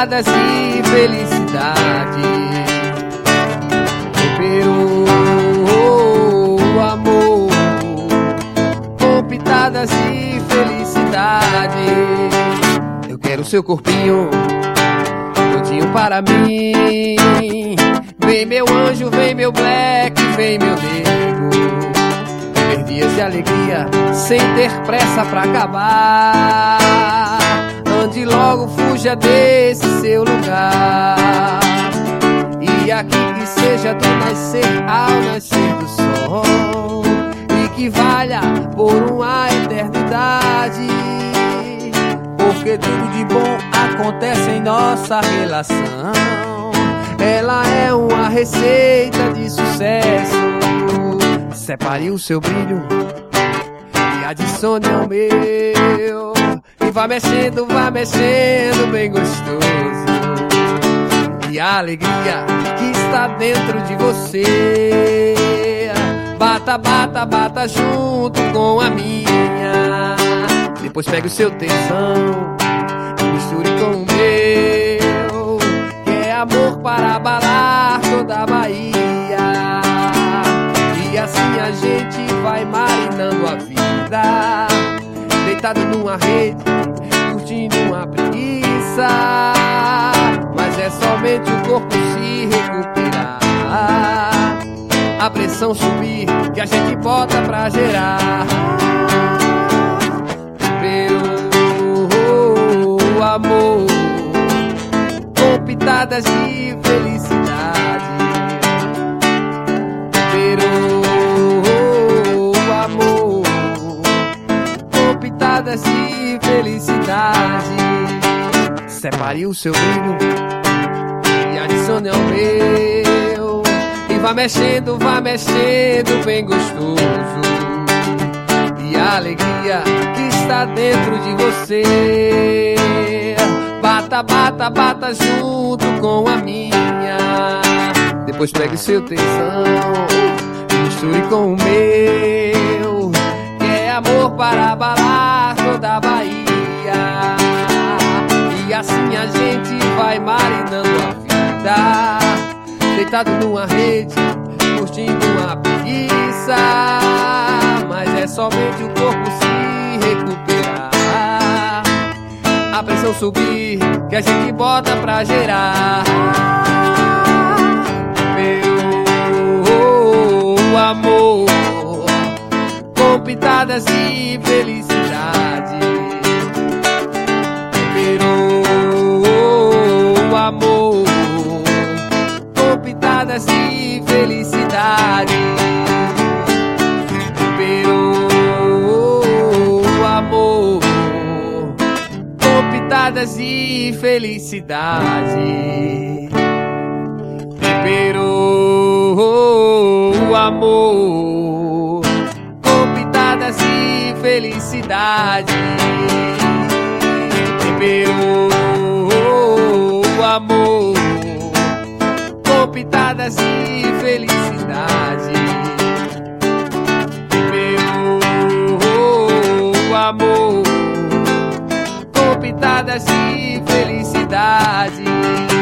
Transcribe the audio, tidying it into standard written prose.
pitadas de felicidade. Temperou o amor com pitadas de felicidade. Eu quero seu corpinho todinho para mim. Vem meu anjo, vem meu black, vem meu nego. Viver dias de alegria sem ter pressa pra acabar. Ande logo, fuja desse seu lugar. E aqui que seja do nascer ao nascer do sol, e que valha por uma eternidade. Porque tudo de bom acontece em nossa relação. Ela é uma receita de sucesso. Separe o seu brilho e adicione ao meu. E vá mexendo bem gostoso. E a alegria que está dentro de você, bata, bata, bata junto com a minha. Depois pegue o seu tesão e misture com o meu, que é amor para abalar toda a Bahia. E assim a gente vai marinando a vida, deitado numa rede, curtindo uma preguiça. Mas é somente o corpo se recuperar, a pressão subir, que a gente bota pra gerar. O amor com pitadas de felicidade. O amor com pitadas de felicidade. Separe o seu brilho e adicione ao meu. E vá mexendo bem gostoso. E a alegria que está dentro de você, bata, bata, bata junto com a minha. Depois pegue seu tesão e misture com o meu, que é amor para abalar toda a Bahia. E assim a gente vai marinando a vida, deitado numa rede, curtindo uma preguiça. Mas é somente o corpo se recuperar, a pressão subir, que a gente bota pra gerar. Meu amor com pitadas de felicidade. Meu amor com pitadas de felicidade. Amor com pitadas de felicidade. Temperou o amor com pitadas de felicidade. Temperou o amor com pitadas de felicidade. Amor com pitadas de felicidade.